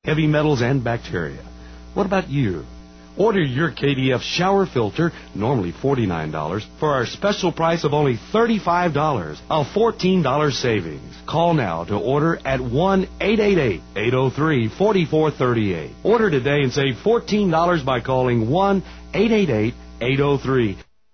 heavy metals, and bacteria. What about you? Order your KDF shower filter, normally $49, for our special price of only $35, a $14 savings. Call now to order at 1-888-803-4438. Order today and save $14 by calling 1-888-803.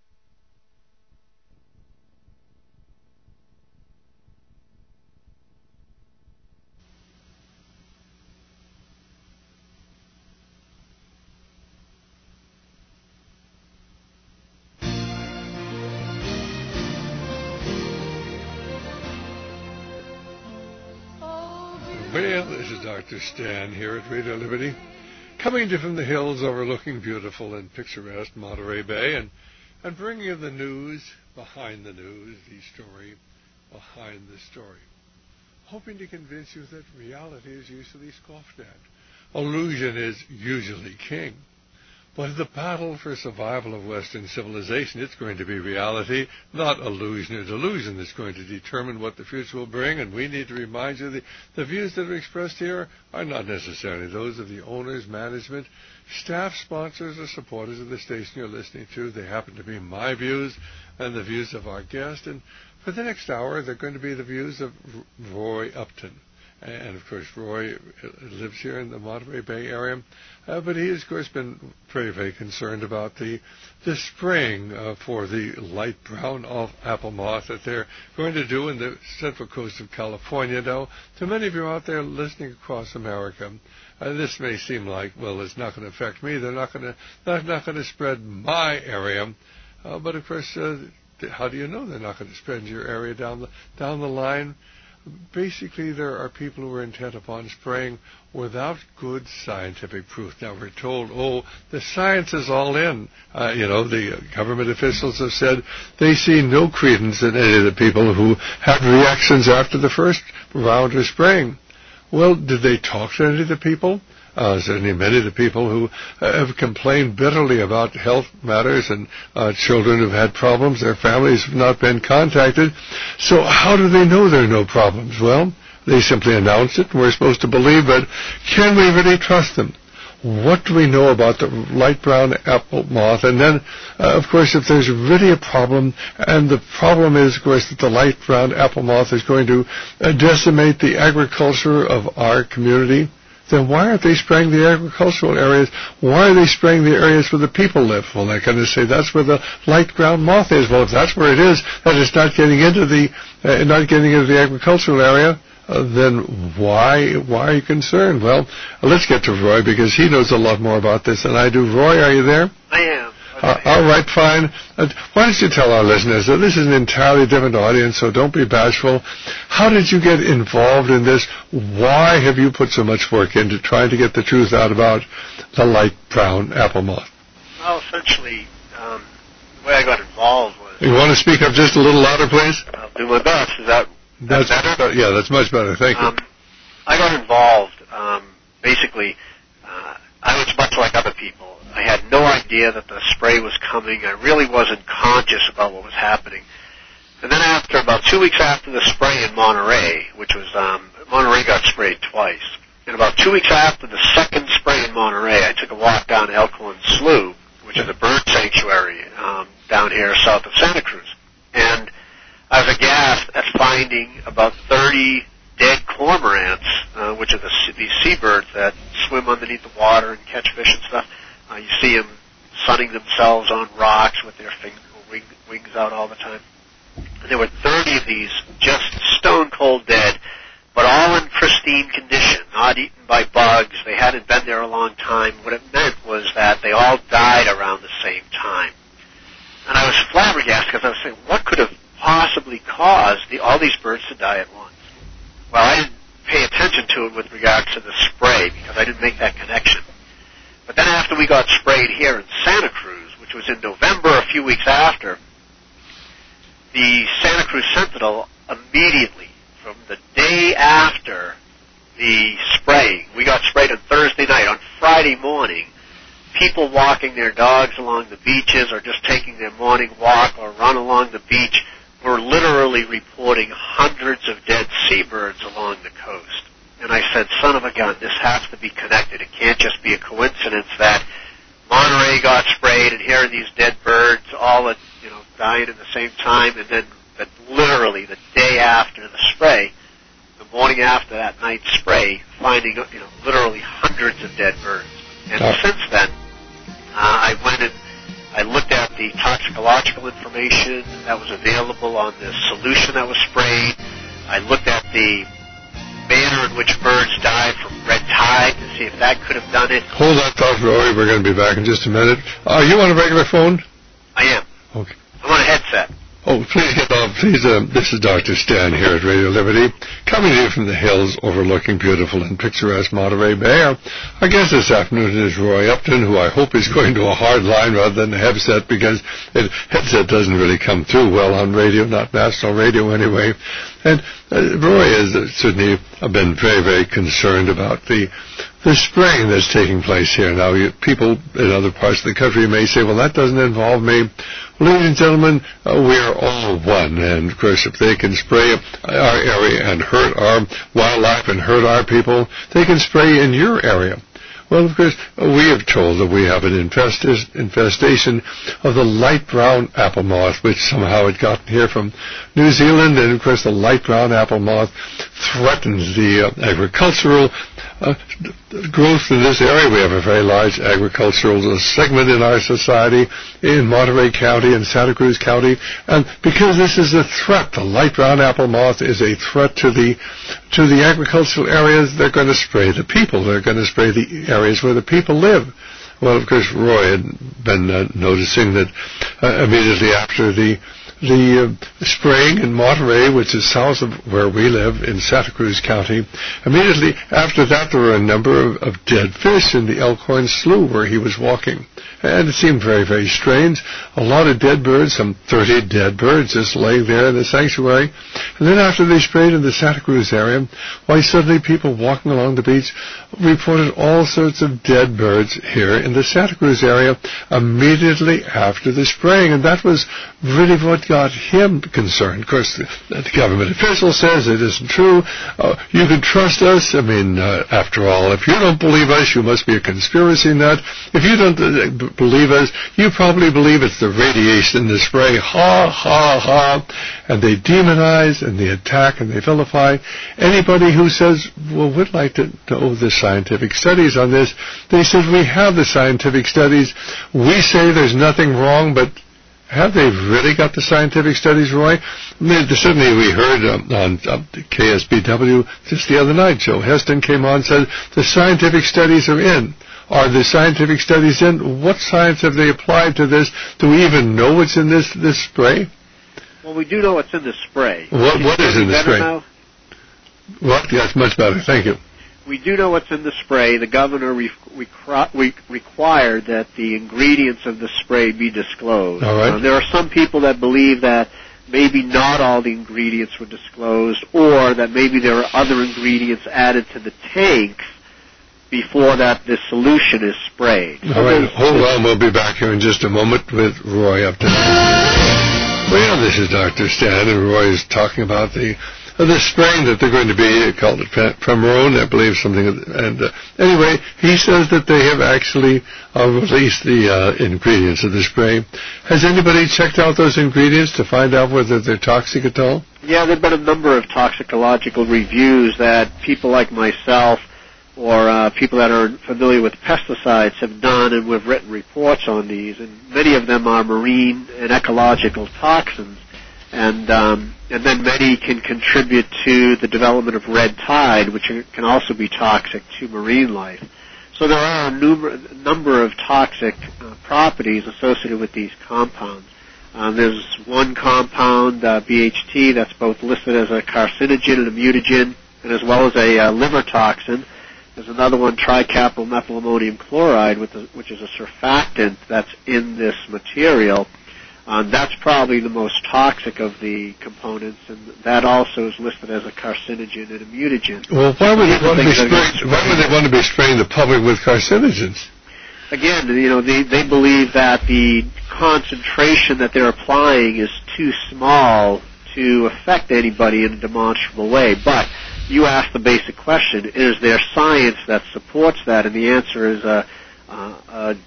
Well, this is Dr. Stan here at Radio Liberty, coming to you from the hills overlooking beautiful and picturesque Monterey Bay, and bringing you the news behind the news, the story behind the story, hoping to convince you that reality is usually scoffed at. Illusion is usually king. But in the battle for survival of Western civilization, it's going to be reality, not illusion or delusion, that's going to determine what the future will bring. And we need to remind you that the views that are expressed here are not necessarily those of the owners, management, staff, sponsors, or supporters of the station you're listening to. They happen to be my views and the views of our guest. And for the next hour, they're going to be the views of Roy Upton. And, of course, Roy lives here in the Monterey Bay area. But he has, of course, been very, very concerned about the spraying for the light brown apple moth that they're going to do in the central coast of California. Now, to many of you out there listening across America, this may seem like, well, it's not going to affect me. They're not going to spread my area. But, of course, how do you know they're not going to spread in your area down the line? Basically, there are people who are intent upon spraying without good scientific proof. Now, we're told, the science is all in. The government officials have said they see no credence in any of the people who had reactions after the first round of spraying. Well, did they talk to any of the people? Certainly many of the people who have complained bitterly about health matters and children who've had problems, their families have not been contacted. So how do they know there are no problems? Well, they simply announced it, and we're supposed to believe, but can we really trust them? What do we know about the light brown apple moth? And then, of course, if there's really a problem, and the problem is, of course, that the light brown apple moth is going to decimate the agriculture of our community, then why aren't they spraying the agricultural areas? Why are they spraying the areas where the people live? Well, they're going to say that's where the light brown moth is. Well, if that's where it is, that is not getting into the agricultural area, then why are you concerned? Well, let's get to Roy, because he knows a lot more about this than I do. Roy, are you there? I am. All right, fine. Why don't you tell our listeners that this is an entirely different audience, so don't be bashful. How did you get involved in this? Why have you put so much work into trying to get the truth out about the light brown apple moth? Well, essentially, the way I got involved was... You want to speak up just a little louder, please? I'll do my best. Is that better? Yeah, that's much better. Thank you. I got involved, basically, I was much like other people. I had no idea that the spray was coming. I really wasn't conscious about what was happening. And then after, about 2 weeks after the spray in Monterey, which was, Monterey got sprayed twice. And about 2 weeks after the second spray in Monterey, I took a walk down Elkhorn Slough, which is a bird sanctuary down here south of Santa Cruz. And I was aghast at finding about 30 dead cormorants, which are these seabirds that swim underneath the water and catch fish and stuff. You see them sunning themselves on rocks with their wings out all the time. And there were 30 of these just stone cold dead, but all in pristine condition, not eaten by bugs. They hadn't been there a long time. What it meant was that they all died around the same time. And I was flabbergasted, because I was saying, what could have possibly caused all these birds to die at once? Well, I didn't pay attention to it with regards to the spray, because I didn't make that connection. But then after we got sprayed here in Santa Cruz, which was in November, a few weeks after, the Santa Cruz Sentinel immediately, from the day after the spraying, we got sprayed on Thursday night, on Friday morning, people walking their dogs along the beaches or just taking their morning walk or run along the beach were literally reporting hundreds of dead seabirds along the coast. And I said, son of a gun, this has to be connected spraying at the same time, and then literally the day after the spray, the morning after that night's spray, finding literally hundreds of dead birds. And since then, I went and I looked at the toxicological information that was available on the solution that was sprayed. I looked at the manner in which birds died from red tide to see if that could have done it. Hold that thought, Roy. We're going to be back in just a minute. Are you on a regular phone? I am. Okay. I'm on a headset. Oh, please get off. Please, this is Dr. Stan here at Radio Liberty, coming to you from the hills overlooking beautiful and picturesque Monterey Bay. Our guest this afternoon is Roy Upton, who I hope is going to a hard line rather than a headset, because headset doesn't really come through well on radio, not national radio anyway. And Roy has certainly been very, very concerned about the spraying that's taking place here. Now, people in other parts of the country may say, well, that doesn't involve me. Ladies and gentlemen, we are all one, and of course if they can spray our area and hurt our wildlife and hurt our people, they can spray in your area. Well, of course, we have told that we have an infestation of the light brown apple moth, which somehow had gotten here from New Zealand, and of course the light brown apple moth threatens the agricultural growth in this area. We have a very large agricultural segment in our society in Monterey County and Santa Cruz County, and because this is a threat, the light brown apple moth is a threat to the agricultural areas. They're going to spray the people. They're going to spray the areas where the people live. Well, of course, Roy had been noticing that immediately after the spraying in Monterey, which is south of where we live in Santa Cruz County, immediately after that there were a number of dead fish in the Elkhorn Slough where he was walking. And it seemed very, very strange. A lot of dead birds, some 30 dead birds just laying there in the sanctuary. And then after they sprayed in the Santa Cruz area, why suddenly people walking along the beach reported all sorts of dead birds here in the Santa Cruz area immediately after the spraying. And that was really what got him concerned. Of course, the government official says it isn't true. You can trust us. I mean, after all, if you don't believe us, you must be a conspiracy nut. If you don't believe us, you probably believe it's the radiation in the spray. Ha, ha, ha. And they demonize and they attack and they vilify anybody who says, well, we'd like to know the scientific studies on this. They said, we have the scientific studies. We say there's nothing wrong, but have they really got the scientific studies, Roy? Certainly we heard on KSBW just the other night, Joe Heston came on and said the scientific studies are in. Are the scientific studies in? What science have they applied to this? Do we even know what's in this spray? Well, we do know what's in the spray. What is in the spray? Now? What? That's much better. Thank you. We do know what's in the spray. The governor required that the ingredients of the spray be disclosed. All right. There are some people that believe that maybe not all the ingredients were disclosed, or that maybe there are other ingredients added to the tanks before that this solution is sprayed. All right, hold on. We'll be back here in just a moment with Roy Upton. Well, this is Dr. Stan, and Roy is talking about the spraying that they're going to be called it Premaron, I believe, something. And anyway, he says that they have actually released the ingredients of the spray. Has anybody checked out those ingredients to find out whether they're toxic at all? Yeah, there have been a number of toxicological reviews that people like myself or people that are familiar with pesticides have done, and we've written reports on these, and many of them are marine and ecological toxins, and then many can contribute to the development of red tide, which can also be toxic to marine life. So there are a number of toxic properties associated with these compounds. There's one compound, BHT, that's both listed as a carcinogen and a mutagen, and as well as a liver toxin. There's another one, tricapryl-methylammonium chloride, which is a surfactant that's in this material. That's probably the most toxic of the components, and that also is listed as a carcinogen and a mutagen. Well, why would they want to be spraying the public with carcinogens? Again, they believe that the concentration that they're applying is too small to affect anybody in a demonstrable way. But you asked the basic question, is there science that supports that? And the answer is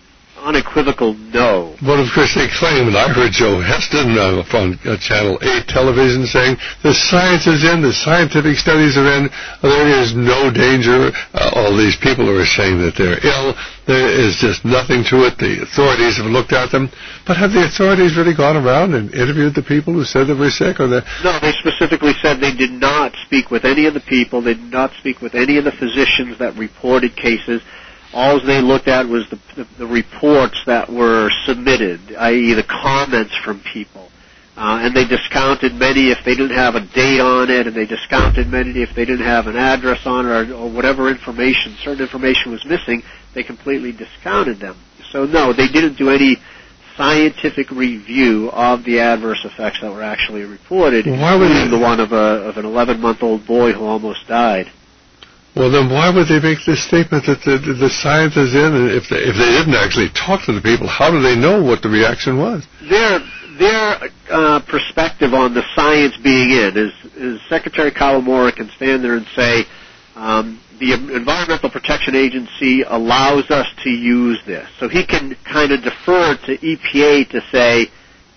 unequivocal no. But of course they claim, and I heard Joe Heston from Channel 8 television saying the science is in, the scientific studies are in, there is no danger. All these people who are saying that they're ill, there is just nothing to it. The authorities have looked at them. But have the authorities really gone around and interviewed the people who said they were sick? Or No, they specifically said they did not speak with any of the people. They did not speak with any of the physicians that reported cases. All they looked at was the reports that were submitted, i.e. the comments from people. And they discounted many if they didn't have a date on it, and they discounted many if they didn't have an address on it or whatever information, certain information was missing, they completely discounted them. So no, they didn't do any scientific review of the adverse effects that were actually reported, including the one of an 11-month-old boy who almost died. Well, then why would they make this statement that the science is in? And if they didn't actually talk to the people, how do they know what the reaction was? Their perspective on the science being in is Secretary Kawamura can stand there and say, the Environmental Protection Agency allows us to use this. So he can kind of defer to EPA to say,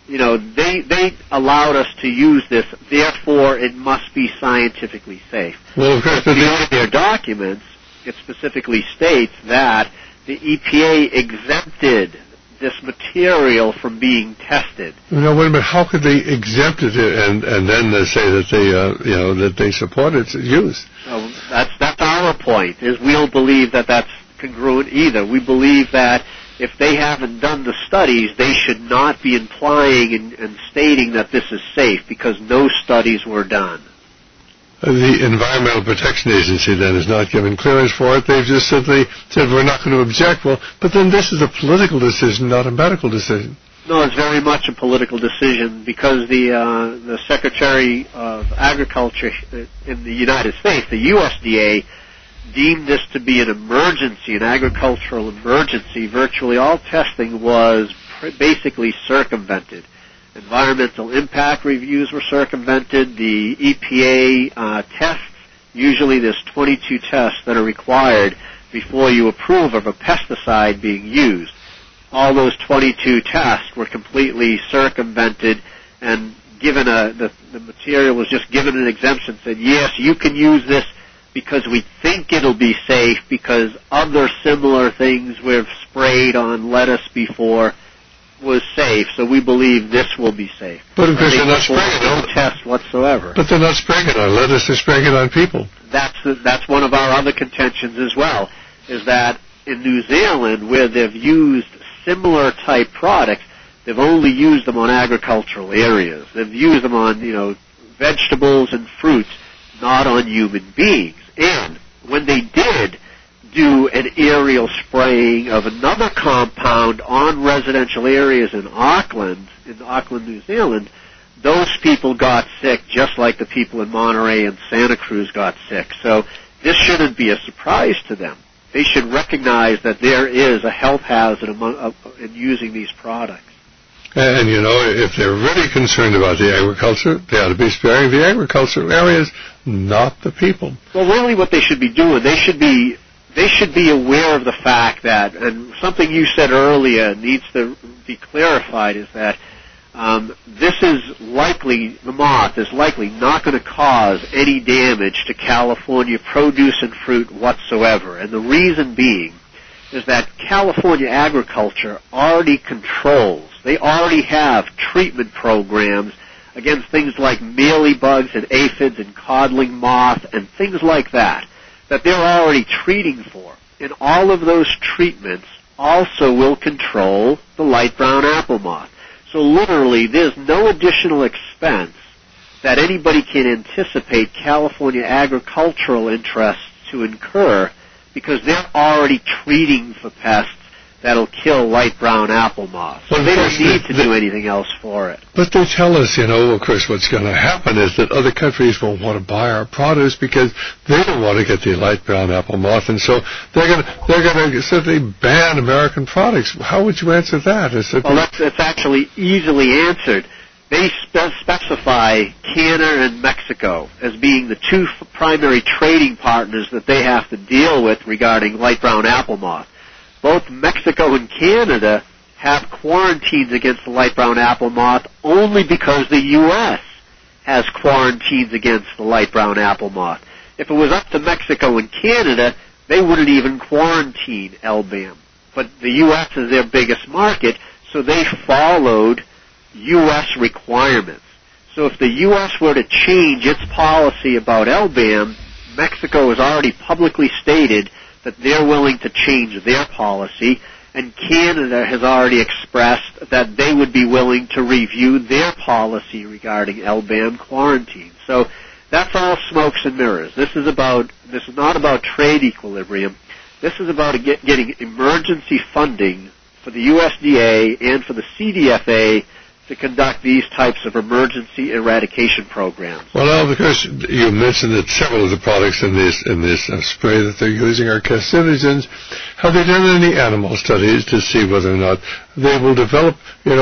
they allowed us to use this, therefore it must be scientifically safe. Well, of course, in their documents, it specifically states that the EPA exempted this material from being tested. No, wait a minute. How could they exempt it and then say that that they support its use? So that's our point. Is we don't believe that that's congruent either. We believe that if they haven't done the studies, they should not be implying and stating that this is safe because no studies were done. The Environmental Protection Agency then has not given clearance for it. They've just simply said we're not going to object. Well, but then this is a political decision, not a medical decision. No, it's very much a political decision because the Secretary of Agriculture in the United States, the USDA, deemed this to be an emergency, an agricultural emergency. Virtually all testing was basically circumvented. Environmental impact reviews were circumvented. The EPA tests, usually there's 22 tests that are required before you approve of a pesticide being used. All those 22 tests were completely circumvented and given the material was just given an exemption, said, yes, you can use this because we think it'll be safe because other similar things we've sprayed on lettuce before was safe, so we believe this will be safe. But of course they're not spraying it on no test whatsoever. But they're not spraying it on lettuce, they're spraying it on people. That's one of our other contentions as well, is that in New Zealand, where they've used similar type products, they've only used them on agricultural areas. They've used them on, vegetables and fruits, not on human beings. And when they did do an aerial spraying of another compound on residential areas in Auckland, New Zealand, those people got sick just like the people in Monterey and Santa Cruz got sick. So this shouldn't be a surprise to them. They should recognize that there is a health hazard in using these products. And, if they're really concerned about the agriculture, they ought to be sparing the agricultural areas, not the people. Well, really what they should be doing, they should be aware of the fact that, and something you said earlier needs to be clarified, is that the moth is likely not going to cause any damage to California produce and fruit whatsoever. And the reason being is that California agriculture already controls. They already have treatment programs against things like mealybugs and aphids and codling moth and things like that they're already treating for. And all of those treatments also will control the light brown apple moth. So literally, there's no additional expense that anybody can anticipate California agricultural interests to incur because they're already treating for pests that'll kill light brown apple moth. So they don't need to do anything else for it. But they tell us, of course, what's going to happen is that other countries won't want to buy our produce because they don't want to get the light brown apple moth, and so they're going to simply ban American products. How would you answer that? It's actually easily answered. They specify Canada and Mexico as being the two primary trading partners that they have to deal with regarding light brown apple moth. both Mexico and Canada have quarantines against the light brown apple moth only because the U.S. has quarantines against the light brown apple moth. If it was up to Mexico and Canada, they wouldn't even quarantine LBAM. But the U.S. is their biggest market, so they followed U.S. requirements. So if the U.S. were to change its policy about LBAM, Mexico has already publicly stated that they're willing to change their policy, and Canada has already expressed that they would be willing to review their policy regarding LBAM quarantine. So that's all smokes and mirrors. This is not about trade equilibrium. This is about getting emergency funding for the USDA and for the CDFA to conduct these types of emergency eradication programs. Well, now, because you mentioned that several of the products in this spray that they're using are carcinogens, have they done any animal studies to see whether or not they will develop,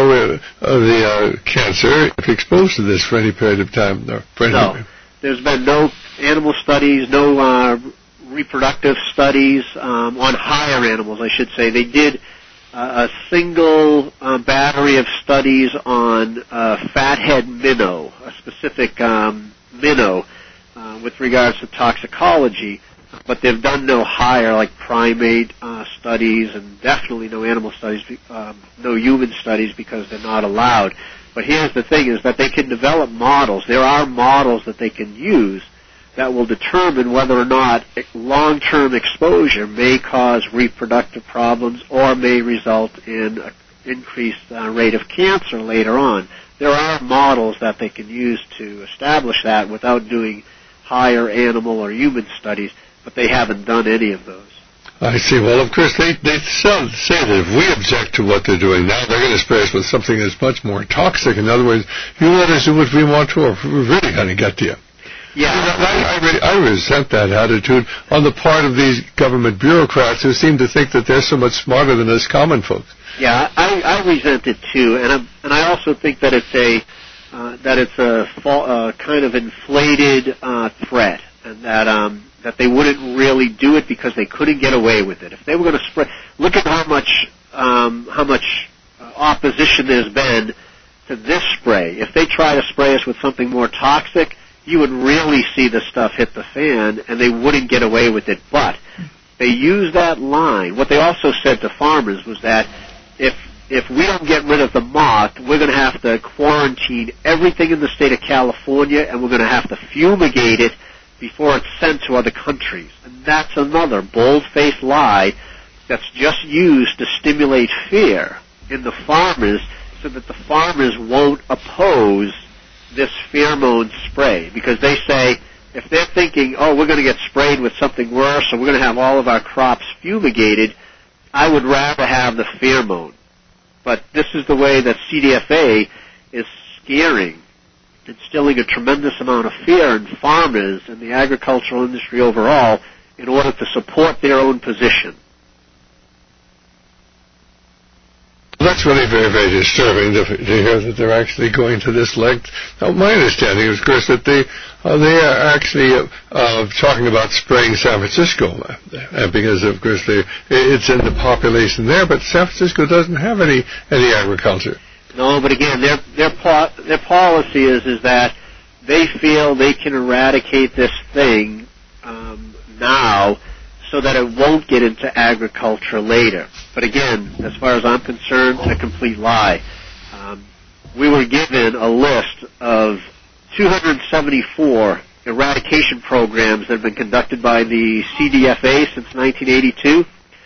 the cancer if exposed to this for any period of time? No. There's been no animal studies, no reproductive studies on higher animals, I should say. They did a single battery of studies on fathead minnow, a specific minnow with regards to toxicology, but they've done no higher, like primate studies, and definitely no animal studies, no human studies, because they're not allowed. But here's the thing, is that they can develop models. There are models that they can use that will determine whether or not long-term exposure may cause reproductive problems or may result in an increased rate of cancer later on. There are models that they can use to establish that without doing higher animal or human studies, but they haven't done any of those. I see. Well, of course, they say that if we object to what they're doing now, they're going to spray us with something that's much more toxic. In other words, you let us do what we want to, or we're really going to get to you. Yeah. I resent that attitude on the part of these government bureaucrats who seem to think that they're so much smarter than us common folks. Yeah, I resent it too, and I also think that it's a kind of inflated threat, and that they wouldn't really do it because they couldn't get away with it. If they were going to spray, look at how much opposition there's been to this spray. If they try to spray us with something more toxic, you would really see the stuff hit the fan, and they wouldn't get away with it. But they use that line. What they also said to farmers was that if we don't get rid of the moth, we're going to have to quarantine everything in the state of California, and we're going to have to fumigate it before it's sent to other countries. And that's another bold-faced lie that's just used to stimulate fear in the farmers so that the farmers won't oppose this pheromone spray, because they say if they're thinking, oh, we're going to get sprayed with something worse, or we're going to have all of our crops fumigated, I would rather have the pheromone. But this is the way that CDFA is scaring, instilling a tremendous amount of fear in farmers and the agricultural industry overall in order to support their own position. That's really very, very disturbing to hear that they're actually going to this length. Now, my understanding is, of course, that they are actually talking about spraying San Francisco, because, of course, it's in the population there, but San Francisco doesn't have any agriculture. No, but again, their policy is that they feel they can eradicate this thing now, so that it won't get into agriculture later. But again, as far as I'm concerned, a complete lie. We were given a list of 274 eradication programs that have been conducted by the CDFA since 1982.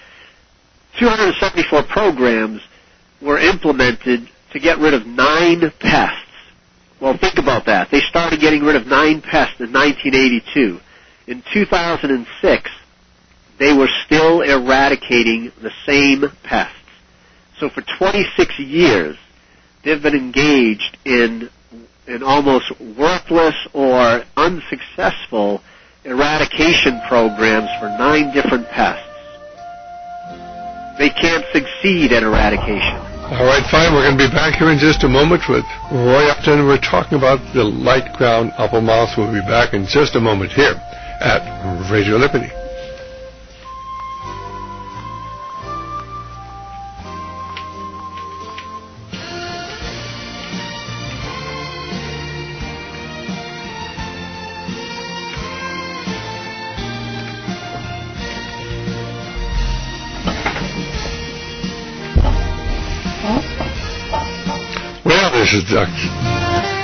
274 programs were implemented to get rid of 9 pests. Well, think about that. They started getting rid of 9 pests in 1982. In 2006, they were still eradicating the same pests. So for 26 years, they've been engaged in almost worthless or unsuccessful eradication programs for 9 different pests. They can't succeed at eradication. All right, fine. We're going to be back here in just a moment with Roy Upton. We're talking about the light brown apple moth. We'll be back in just a moment here at Radio Liberty. this is Dr.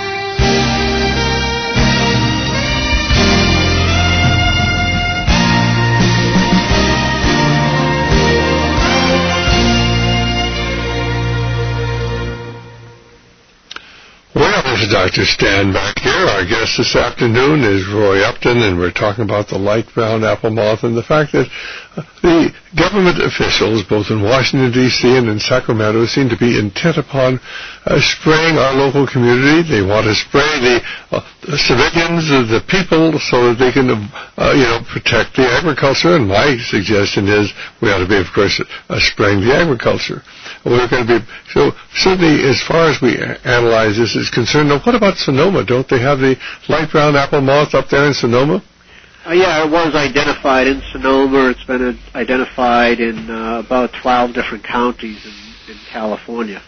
Well, this is Dr. Stan back here. Our guest this afternoon is Roy Upton, and we're talking about the light brown apple moth and the fact that the government officials, both in Washington, D.C. and in Sacramento, seem to be intent upon spraying our local community. They want to spray the civilians, the people, so that they can, protect the agriculture. And my suggestion is we ought to be, of course, spraying the agriculture. We're going to be, so certainly as far as we analyze this is concerned, now what about Sonoma? Don't they have the light brown apple moth up there in Sonoma? Yeah, it was identified in Sonoma. It's been identified in about 12 different counties in California.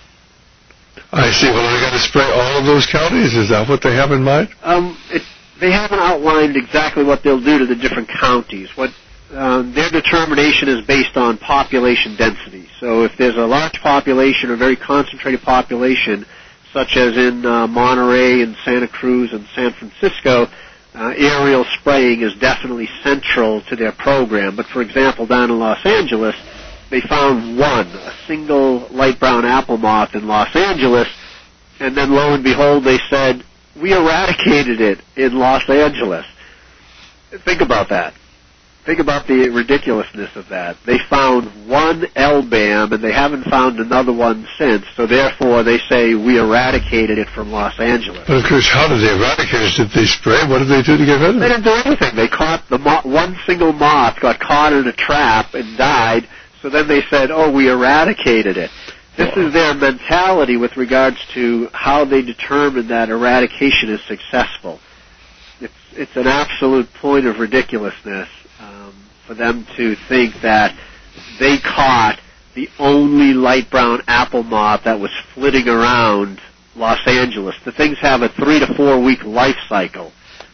I see. Well, they got to spray all of those counties? Is that what they have in mind? They haven't outlined exactly what they'll do to the different counties. What their determination is based on population density. So if there's a large population or very concentrated population, such as in Monterey and Santa Cruz and San Francisco, aerial spraying is definitely central to their program. But for example, down in Los Angeles, they found a single light brown apple moth in Los Angeles, and then lo and behold, they said, we eradicated it in Los Angeles. Think about that. Think about the ridiculousness of that. They found one LBAM, and they haven't found another one since, so therefore they say we eradicated it from Los Angeles. But of course, how did they eradicate it? Did they spray? What did they do to get rid of it? They didn't do anything. They caught one single moth, got caught in a trap and died, so then they said, we eradicated it. This is their mentality with regards to how they determine that eradication is successful. It's an absolute point of ridiculousness for them to think that they caught the only light brown apple moth that was flitting around Los Angeles. The things have a 3 to 4 week life cycle,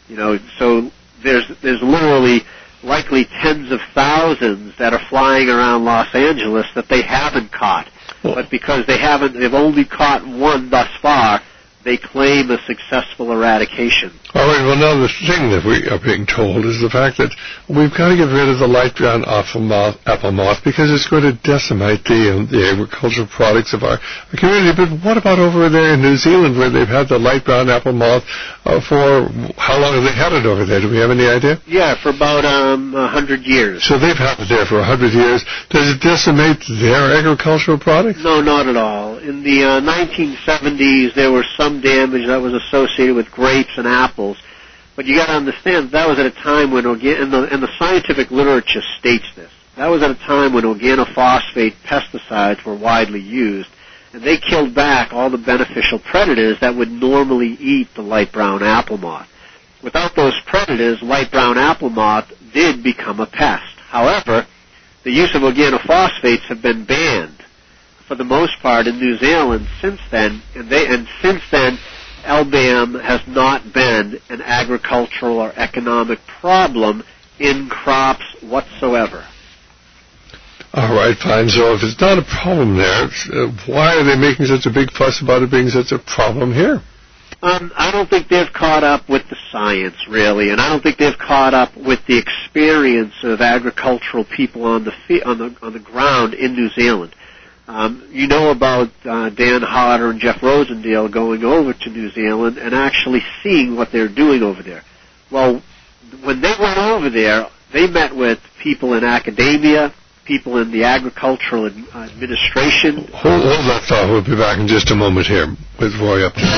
so there's literally likely tens of thousands that are flying around Los Angeles that they haven't caught. But because they've only caught one thus far, they claim a successful eradication. All right, well, now the thing that we are being told is the fact that we've got to get rid of the light brown apple moth because it's going to decimate the agricultural products of our community. But what about over there in New Zealand where they've had the light brown apple moth for, how long have they had it over there? Do we have any idea? Yeah, for about 100 years. So they've had it there for 100 years. Does it decimate their agricultural products? No, not at all. In the 1970s, there was some damage that was associated with grapes and apples. But you got to understand that was at a time when and the scientific literature states this. That was at a time when organophosphate pesticides were widely used, and they killed back all the beneficial predators that would normally eat the light brown apple moth. Without those predators, light brown apple moth did become a pest. However, the use of organophosphates have been banned for the most part in New Zealand since then, and since then, LBAM has not been an agricultural or economic problem in crops whatsoever. All right, fine. So if it's not a problem there, why are they making such a big fuss about it being such a problem here? I don't think they've caught up with the science, really, and I don't think they've caught up with the experience of agricultural people on the ground in New Zealand. You know about Dan Hodder and Jeff Rosendale going over to New Zealand and actually seeing what they're doing over there. Well, when they went over there, they met with people in academia, people in the agricultural administration. Hold that thought. We'll be back in just a moment here with Roy Upton.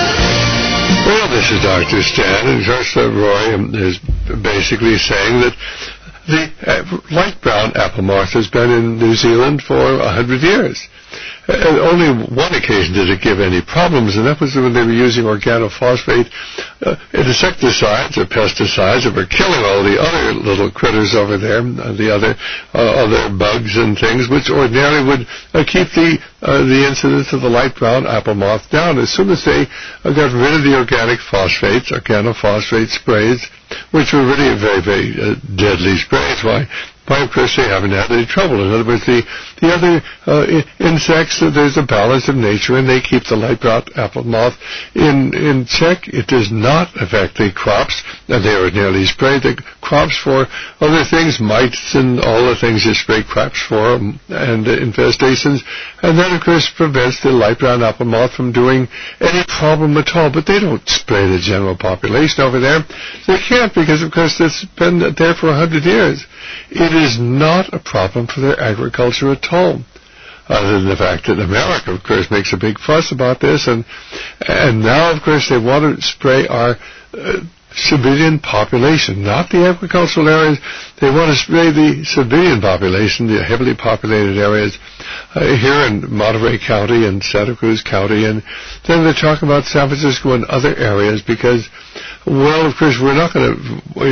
Well, this is Dr. Stan, and just Roy is basically saying that the light brown apple moth has been in New Zealand for 100 years. And only one occasion did it give any problems, and that was when they were using organophosphate insecticides or pesticides that were killing all the other little critters over there, the other bugs and things, which ordinarily would keep the incidence of the light brown apple moth down. As soon as they got rid of the organic phosphates, organophosphate sprays, which were really very, very deadly sprays, why, But of course they haven't had any trouble. In other words, the other insects, there's a balance of nature, and they keep the light brown apple moth in check. It does not affect the crops. They ordinarily spray the crops for other things, mites and all the things you spray crops for, and infestations. And that, of course, prevents the light brown apple moth from doing any problem at all. But they don't spray the general population over there. They can't, because, of course, it's been there for 100 years. It is not a problem for their agriculture at all, other than the fact that America, of course, makes a big fuss about this, and now, of course, they want to spray our civilian population, not the agricultural areas. They want to spray the civilian population, the heavily populated areas here in Monterey County and Santa Cruz County, and then they're talking about San Francisco and other areas because, well, of course, we're not going to,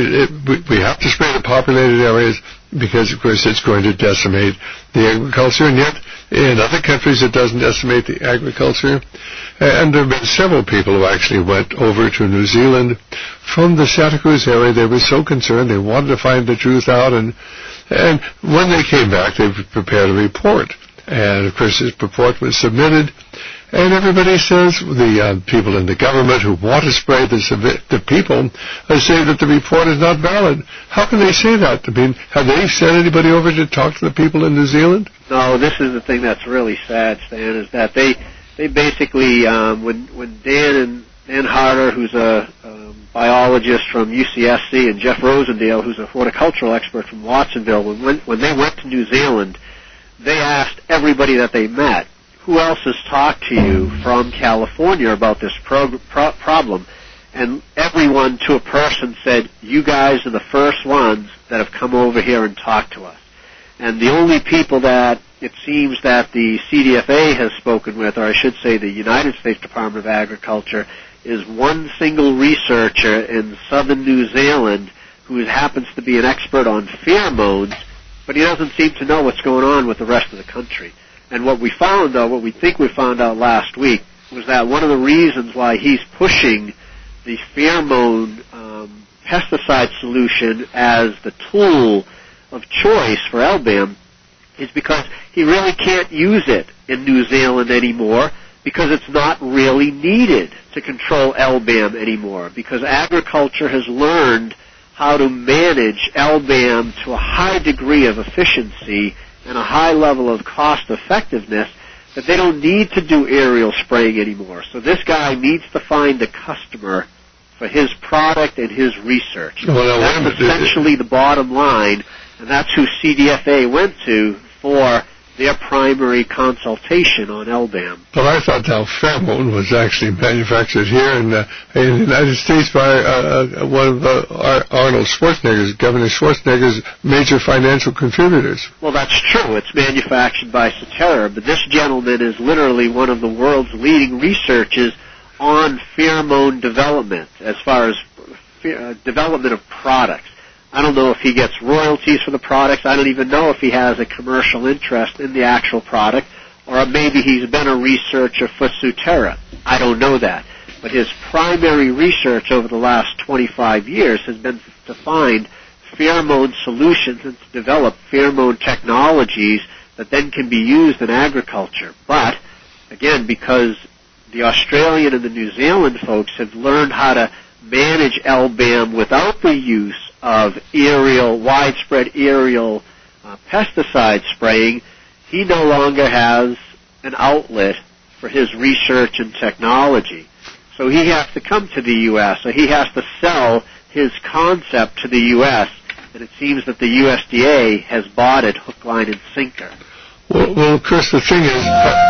we have to spray the populated areas because, of course, it's going to decimate the agriculture, and yet in other countries it doesn't decimate the agriculture. And there have been several people who actually went over to New Zealand from the Santa Cruz area. They were so concerned, they wanted to find the truth out, and when they came back, they prepared a report. And, of course, this report was submitted, and everybody says, the people in the government who want to spray the people say that the report is not valid. How can they say that? I mean, have they sent anybody over to talk to the people in New Zealand? No, this is the thing that's really sad, Stan, is that they basically, when Dan Harder, who's a biologist from UCSC, and Jeff Rosendale, who's a horticultural expert from Watsonville, when they went to New Zealand, they asked everybody that they met, who else has talked to you from California about this problem? And everyone to a person said, you guys are the first ones that have come over here and talked to us. And the only people that it seems that the CDFA has spoken with, or I should say the United States Department of Agriculture, is one single researcher in southern New Zealand who happens to be an expert on pheromones, but he doesn't seem to know what's going on with the rest of the country. And what we found, though, what we think we found out last week, was that one of the reasons why he's pushing the pheromone pesticide solution as the tool of choice for LBAM is because he really can't use it in New Zealand anymore because it's not really needed to control LBAM anymore, because agriculture has learned how to manage LBAM to a high degree of efficiency and a high level of cost effectiveness that they don't need to do aerial spraying anymore. So this guy needs to find a customer for his product and his research. Well, that's essentially the bottom line, and that's who CDFA went to for their primary consultation on LBAM. But I thought that pheromone was actually manufactured here in the United States by one of Arnold Schwarzenegger's, Governor Schwarzenegger's major financial contributors. Well, that's true. It's manufactured by Cetera, but this gentleman is literally one of the world's leading researchers on pheromone development as far as development of products. I don't know if he gets royalties for the products. I don't even know if he has a commercial interest in the actual product, or maybe he's been a researcher for Sutera. I don't know that. But his primary research over the last 25 years has been to find pheromone solutions and to develop pheromone technologies that then can be used in agriculture. But, again, because the Australian and the New Zealand folks have learned how to manage LBAM without the use of widespread aerial pesticide spraying, he no longer has an outlet for his research and technology. So he has to come to the U.S., so he has to sell his concept to the U.S., and it seems that the USDA has bought it hook, line, and sinker. Well, of course, the thing is,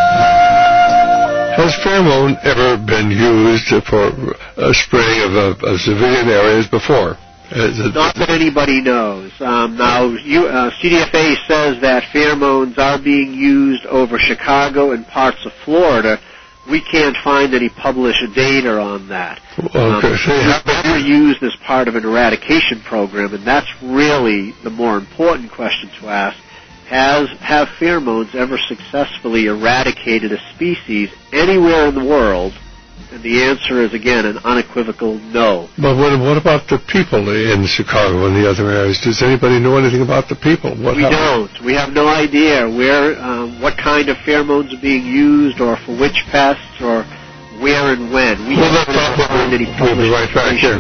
has pheromone ever been used for spraying of civilian areas before? Not that anybody knows. Now, CDFA says that pheromones are being used over Chicago and parts of Florida. We can't find any published data on that. It's never used as part of an eradication program, and that's really the more important question to ask. Have pheromones ever successfully eradicated a species anywhere in the world And the answer is, again, an unequivocal no. But what about the people in Chicago and the other areas? Does anybody know anything about the people? We don't. We have no idea what kind of pheromones are being used, or for which pests, or where and when. We haven't found any published We'll be right back here.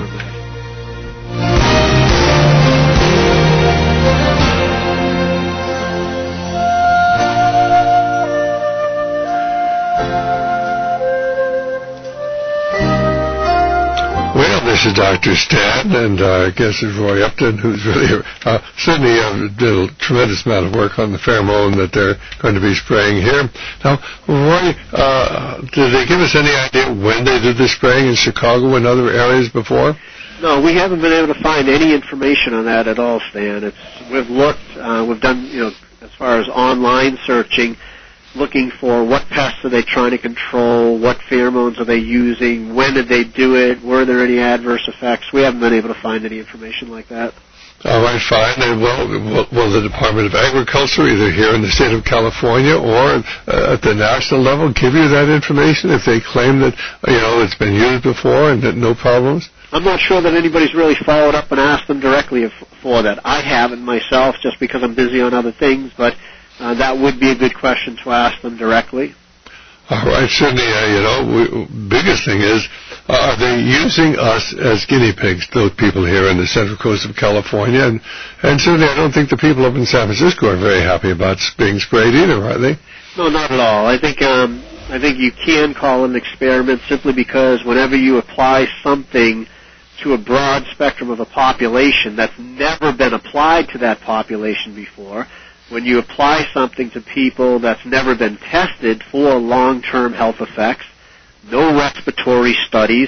Well, this is Dr. Stan, and our guest is Roy Upton, who's really certainly did a tremendous amount of work on the pheromone that they're going to be spraying here. Now, Roy, did they give us any idea when they did the spraying in Chicago and other areas before? No, we haven't been able to find any information on that at all, Stan. We've looked, we've done, as far as online searching, looking for what pests are they trying to control, what pheromones are they using, when did they do it, were there any adverse effects. We haven't been able to find any information like that. All right, fine. And will the Department of Agriculture, either here in the state of California or at the national level, give you that information if they claim that, it's been used before and that no problems? I'm not sure that anybody's really followed up and asked them directly for that. I haven't myself, just because I'm busy on other things, but that would be a good question to ask them directly. All right, certainly, biggest thing is, are they using us as guinea pigs, those people here in the Central Coast of California? And certainly I don't think the people up in San Francisco are very happy about being sprayed either, are they? No, not at all. I think you can call it an experiment simply because whenever you apply something to a broad spectrum of a population that's never been applied to that population before, when you apply something to people that's never been tested for long-term health effects, no respiratory studies,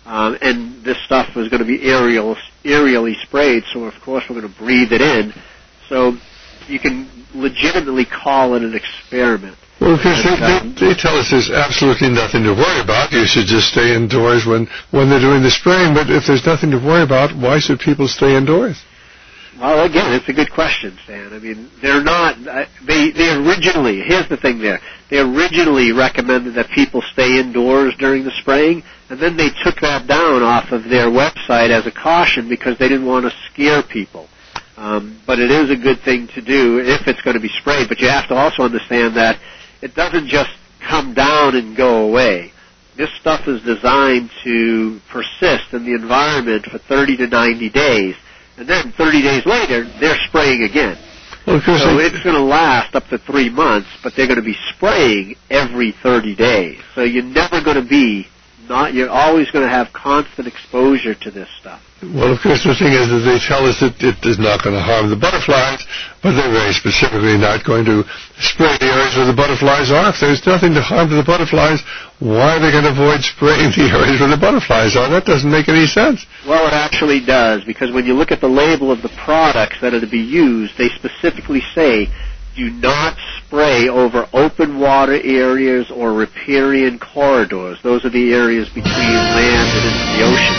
and this stuff is going to be aerially sprayed, so of course we're going to breathe it in. So you can legitimately call it an experiment. Well, because they tell us there's absolutely nothing to worry about. You should just stay indoors when they're doing the spraying. But if there's nothing to worry about, why should people stay indoors? Well, again, it's a good question, Stan. I mean, they're not, they originally, here's the thing there, they originally recommended that people stay indoors during the spraying, and then they took that down off of their website as a caution because they didn't want to scare people. But it is a good thing to do if it's going to be sprayed, but you have to also understand that it doesn't just come down and go away. This stuff is designed to persist in the environment for 30 to 90 days. And then 30 days later, they're spraying again. Well, so it's going to last up to 3 months, but they're going to be spraying every 30 days. So you're never going to be, you're always going to have constant exposure to this stuff. Well, of course, the thing is that they tell us that it is not going to harm the butterflies, but they're very specifically not going to spray the areas where the butterflies are. If there's nothing to harm to the butterflies, why are they going to avoid spraying the areas where the butterflies are? That doesn't make any sense. Well, it actually does, because when you look at the label of the products that are to be used, they specifically say, do not spray over open water areas or riparian corridors. Those are the areas between land and into the ocean.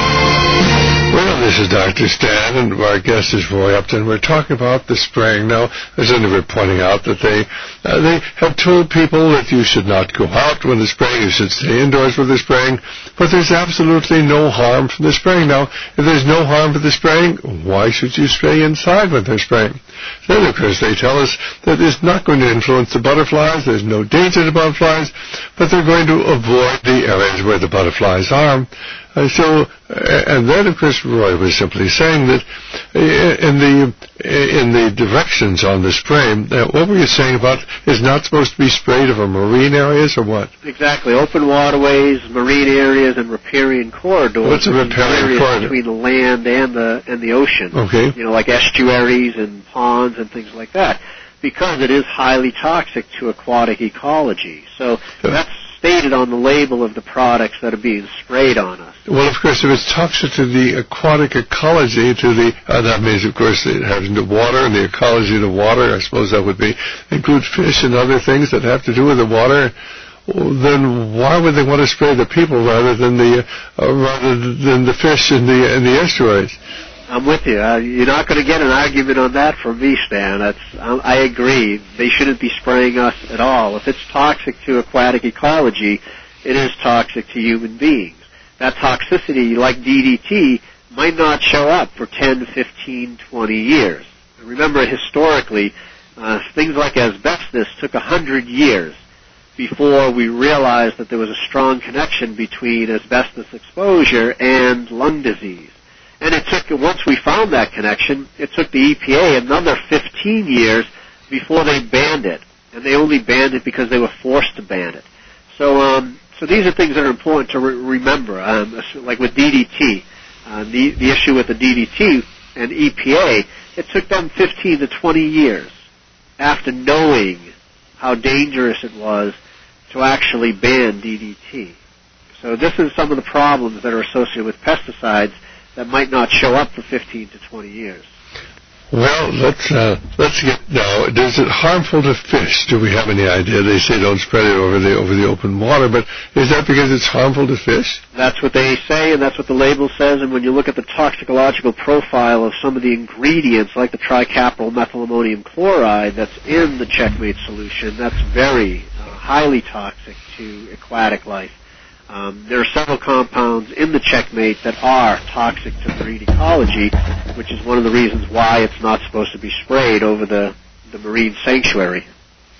Well, this is Dr. Stan, and our guest is Roy Upton. We're talking about the spraying. Now, as we're pointing out that they have told people that you should not go out when they're spraying, you should stay indoors when they're spraying, but there's absolutely no harm from the spraying. Now, if there's no harm from the spraying, why should you stay inside when they're spraying? Then, of course, they tell us that it's not going to influence the butterflies, there's no danger to butterflies, but they're going to avoid the areas where the butterflies are. And then, of course, Roy was simply saying that in the directions on the spray, what were you saying about is not supposed to be sprayed over marine areas or what? Exactly. Open waterways, marine areas, and riparian corridors. What's a riparian corridor? Between the land and the ocean. Okay. Like estuaries and ponds and things like that, because it is highly toxic to aquatic ecology. So that's stated on the label of the products that are being sprayed on us. Well, of course, if it's toxic to the aquatic ecology, that means, of course, it has the water and the ecology of the water. I suppose that would include fish and other things that have to do with the water. Then why would they want to spray the people rather than the fish in the estuaries? I'm with you. You're not going to get an argument on that from me, Stan. I agree. They shouldn't be spraying us at all. If it's toxic to aquatic ecology, it is toxic to human beings. That toxicity, like DDT, might not show up for 10, 15, 20 years. Remember, historically, things like asbestos took 100 years before we realized that there was a strong connection between asbestos exposure and lung disease. And it took, once we found that connection, it took the EPA another 15 years before they banned it. And they only banned it because they were forced to ban it. So these are things that are important to remember, like with DDT. The issue with the DDT and EPA, it took them 15 to 20 years after knowing how dangerous it was to actually ban DDT. So this is some of the problems that are associated with pesticides that might not show up for 15 to 20 years. Well, let's get now. Is it harmful to fish? Do we have any idea? They say don't spread it over the open water, but is that because it's harmful to fish? That's what they say, and that's what the label says. And when you look at the toxicological profile of some of the ingredients, like the tricaproyl methylammonium chloride that's in the Checkmate solution, that's very highly toxic to aquatic life. There are several compounds in the Checkmate that are toxic to marine ecology, which is one of the reasons why it's not supposed to be sprayed over the marine sanctuary.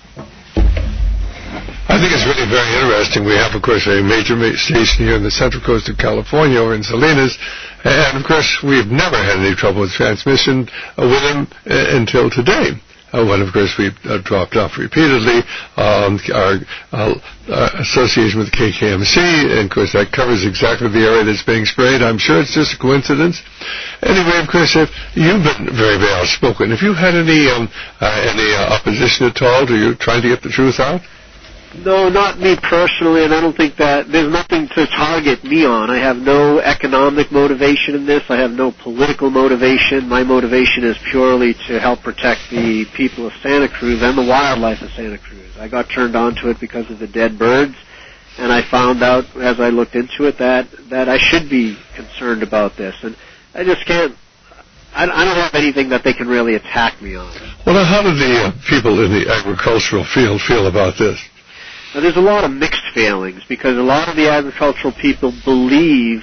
I think it's really very interesting. We have, of course, a major station here in the central coast of California, over in Salinas, and, of course, we've never had any trouble with transmission with them until today. When, of course, we've dropped off repeatedly. Our association with KKMC, and, of course, that covers exactly the area that's being sprayed. I'm sure it's just a coincidence. Anyway, of course, if you've been very, very outspoken. Have you had any opposition at all to you trying to get the truth out? No, not me personally, and I don't think that there's nothing to target me on. I have no economic motivation in this. I have no political motivation. My motivation is purely to help protect the people of Santa Cruz and the wildlife of Santa Cruz. I got turned on to it because of the dead birds, and I found out as I looked into it that I should be concerned about this. And I just can't. I don't have anything that they can really attack me on. Well, now, how do the people in the agricultural field feel about this? Now, there's a lot of mixed feelings because a lot of the agricultural people believe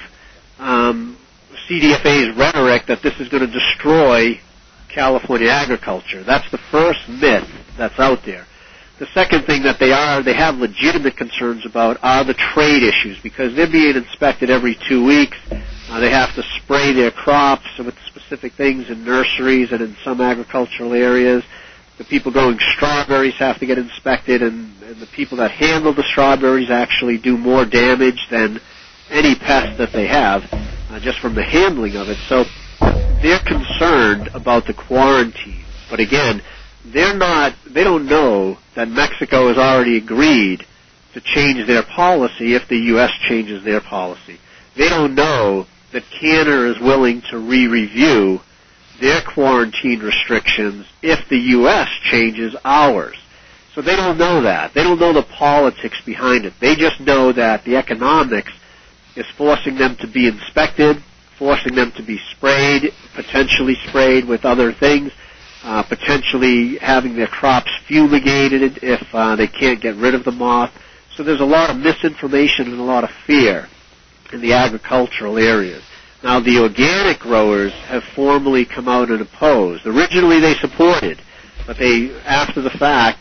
CDFA's rhetoric that this is going to destroy California agriculture. That's the first myth that's out there. The second thing that they have legitimate concerns about are the trade issues because they're being inspected every 2 weeks. They have to spray their crops with specific things in nurseries and in some agricultural areas. The people growing strawberries have to get inspected, and the people that handle the strawberries actually do more damage than any pest that they have, just from the handling of it. So they're concerned about the quarantine. But again, they don't know that Mexico has already agreed to change their policy if the U.S. changes their policy. They don't know that Canada is willing to re-review their quarantine restrictions if the U.S. changes ours. So they don't know that. They don't know the politics behind it. They just know that the economics is forcing them to be inspected, forcing them to be sprayed, potentially sprayed with other things, potentially having their crops fumigated if they can't get rid of the moth. So there's a lot of misinformation and a lot of fear in the agricultural areas. Now, the organic growers have formally come out and opposed. Originally, they supported, but they, after the fact,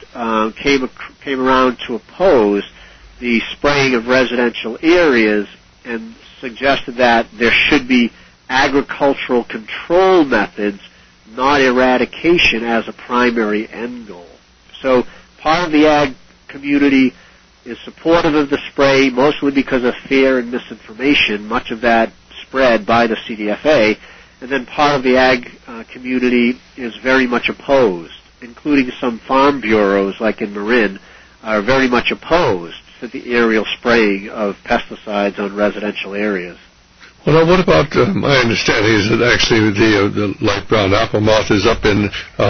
came around to oppose the spraying of residential areas and suggested that there should be agricultural control methods, not eradication as a primary end goal. So part of the ag community is supportive of the spray, mostly because of fear and misinformation, much of that spread by the CDFA, and then part of the ag community is very much opposed, including some farm bureaus, like in Marin, are very much opposed to the aerial spraying of pesticides on residential areas. Well, now, what about, my understanding is that actually the light brown apple moth is up in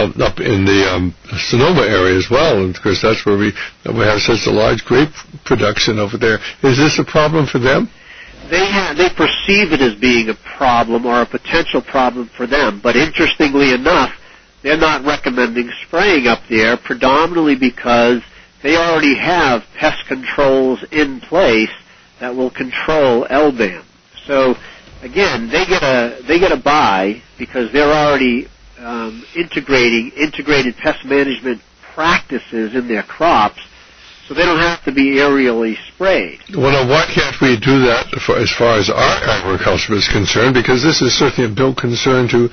the Sonoma area as well, and of course that's where we have such a large grape production over there. Is this a problem for them? They perceive it as being a problem or a potential problem for them, but interestingly enough, they're not recommending spraying up there predominantly because they already have pest controls in place that will control LBAM. So again, they get a buy because they're already integrating integrated pest management practices in their crops, so they don't have to be aerially sprayed. Well, now, why can't we do that as far as our agriculture is concerned? Because this is certainly a big concern to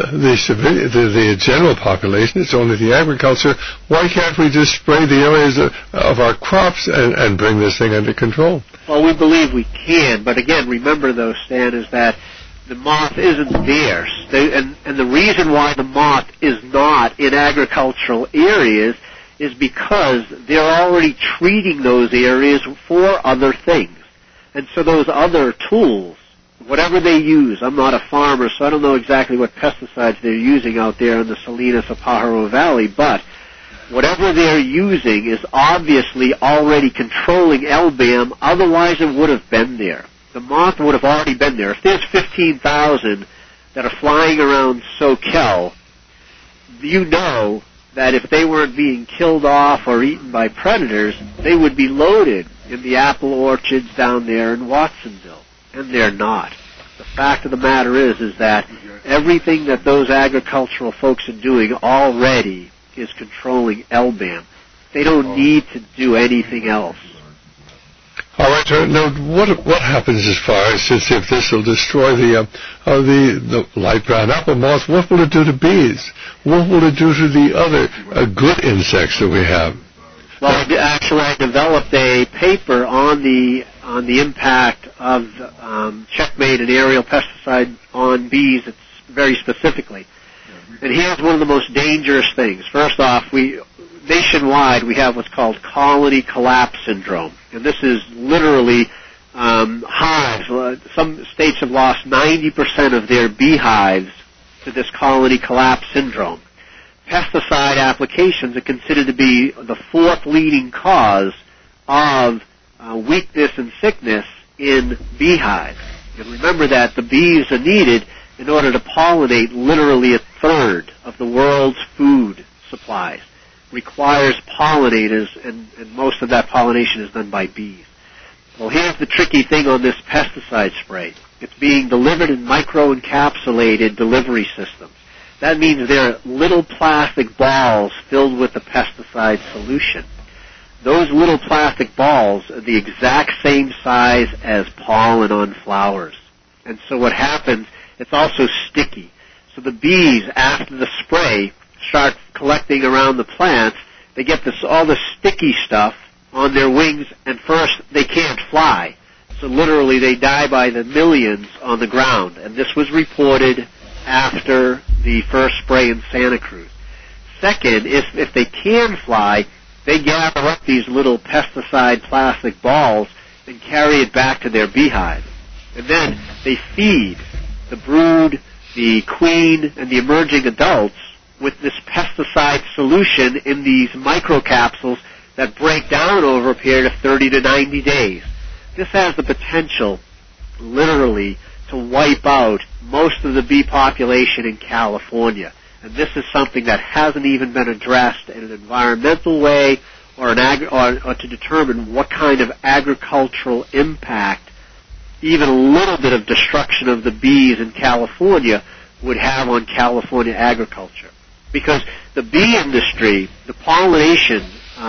the general population. It's only the agriculture. Why can't we just spray the areas of our crops and bring this thing under control? Well, we believe we can, but again, remember though, Stan, is that the moth isn't there. And the reason why the moth is not in agricultural areas is because they're already treating those areas for other things. And so those other tools, whatever they use, I'm not a farmer, so I don't know exactly what pesticides they're using out there in the Salinas or Pajaro Valley, but whatever they're using is obviously already controlling LBAM, otherwise it would have been there. The moth would have already been there. If there's 15,000 that are flying around Soquel, you know that if they weren't being killed off or eaten by predators, they would be loaded in the apple orchards down there in Watsonville. And they're not. The fact of the matter is that everything that those agricultural folks are doing already is controlling LBAM. They don't need to do anything else. All right, now what happens as far as if this will destroy the light brown apple moth? What will it do to bees? What will it do to the other good insects that we have? Well, actually, I developed a paper on the impact of checkmate and aerial pesticide on bees. It's very specifically. And here's one of the most dangerous things. First off, nationwide, we have what's called colony collapse syndrome. And this is literally hives. Some states have lost 90% of their beehives to this colony collapse syndrome. Pesticide applications are considered to be the fourth leading cause of weakness and sickness in beehives. And remember that the bees are needed in order to pollinate literally a third of the world's food supplies. Requires pollinators, and most of that pollination is done by bees. Well, here's the tricky thing on this pesticide spray. It's being delivered in microencapsulated delivery systems. That means they're little plastic balls filled with the pesticide solution. Those little plastic balls are the exact same size as pollen on flowers. And so what happens, it's also sticky. So the bees, after the spray, start collecting around the plants. They get all the sticky stuff on their wings, and first they can't fly. So literally they die by the millions on the ground. And this was reported after the first spray in Santa Cruz. Second, if they can fly, they gather up these little pesticide plastic balls and carry it back to their beehive. And then they feed the brood, the queen, and the emerging adults with this pesticide solution in these microcapsules that break down over a period of 30 to 90 days. This has the potential, literally, to wipe out most of the bee population in California. And this is something that hasn't even been addressed in an environmental way or to determine what kind of agricultural impact even a little bit of destruction of the bees in California would have on California agriculture. Because the bee industry, the pollination,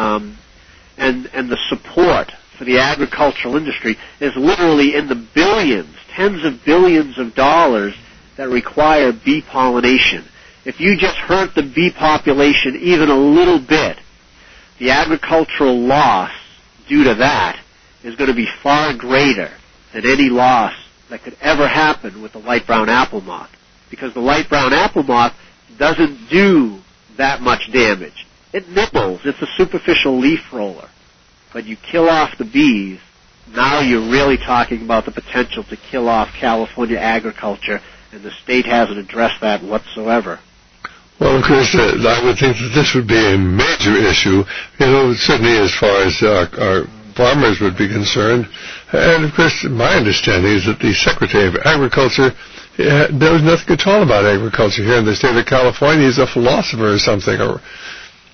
and the support for the agricultural industry is literally in the billions, tens of billions of dollars that require bee pollination. If you just hurt the bee population even a little bit, the agricultural loss due to that is going to be far greater than any loss that could ever happen with the light brown apple moth. Because the light brown apple moth doesn't do that much damage. It nibbles. It's a superficial leaf roller. But you kill off the bees, now you're really talking about the potential to kill off California agriculture, and the state hasn't addressed that whatsoever. Well, of course, I would think that this would be a major issue, certainly as far as our farmers would be concerned. And, of course, my understanding is that the Secretary of Agriculture knows nothing at all about agriculture here in the state of California. He's a philosopher or something.